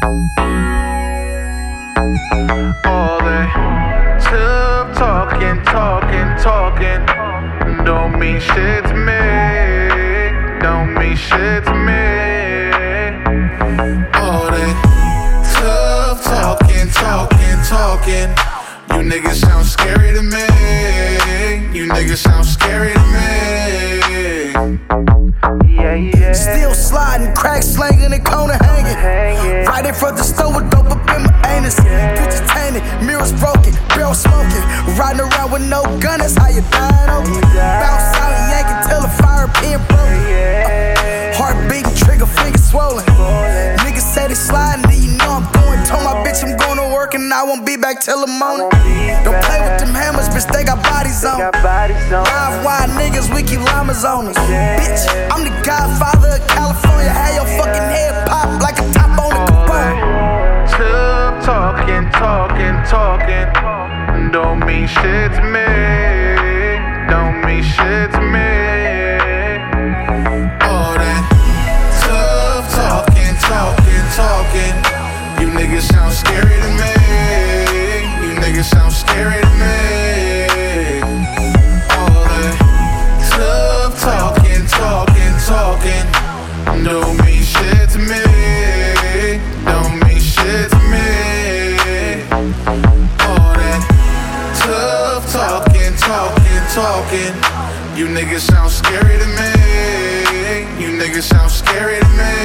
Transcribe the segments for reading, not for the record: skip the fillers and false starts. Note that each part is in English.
All that tough talking don't mean shit to me. Don't mean shit to me. All that tough talking. You niggas sound scary to me. You niggas sound scary to me. Yeah. Still sliding, crack slanging and corner hanging. Right in front the store with dope up in my anus. Pictures tainted, mirrors broken, barrel smoking. Riding around with no gun, that's how you die. Bounce out and yank it till the fire pin broke. Heart beating, trigger finger swollen. Niggas say they sliding, then you know I'm going. Told my bitch I'm going to work and I won't be back till the morning. Don't play with them hammers, bitch, they got bodies on. Live wide niggas, we keep llamas on us. Bitch, I'm the godfather of California. Had your fucking head pop like a top on a Capone. Tough talking don't mean shit to me. Don't mean shit to me. All that tough talking. You niggas sound scary to me. You niggas sound scary to me. All that tough talking don't mean shit to me. Don't mean shit to me. All that tough talking. You niggas sound scary to me. You niggas sound scary to me.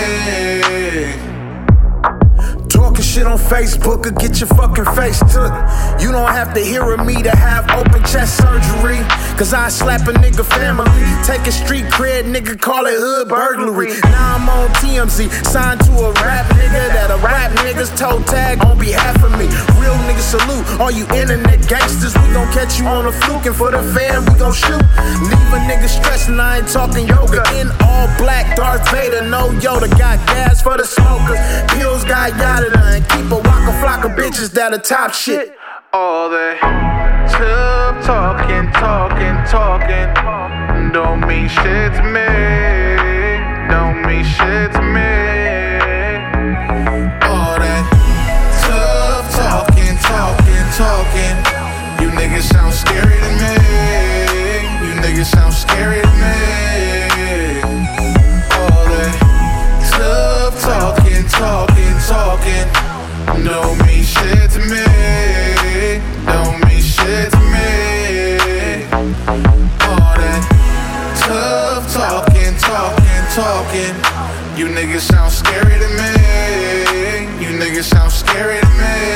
Talking shit on Facebook or get your fucking face took. You don't have to hear of me to have open chest surgery. Cause I slap a nigga family. Take a street cred, nigga, call it hood burglary. Now I'm on TMZ, signed to a rap nigga that a rap niggas toe tag on behalf of me. Real nigga salute all you internet gangsters. We gon' catch you on a fluke and for the fam we gon' shoot. Leave a nigga stressing, I ain't talking yoga. In all black, Darth Vader, no Yoda. Got gas for the smokers, pills got yada. And keep a waka flock of bitches that'll top shit. All that tough talking don't mean shit to me. Don't mean shit to me. All that tough talking you niggas sound scary to me. You niggas sound scary to me. All that tough talking don't mean shit to me. Don't mean shit to me. All that tough talking. You niggas sound scary to me. You niggas sound scary to me.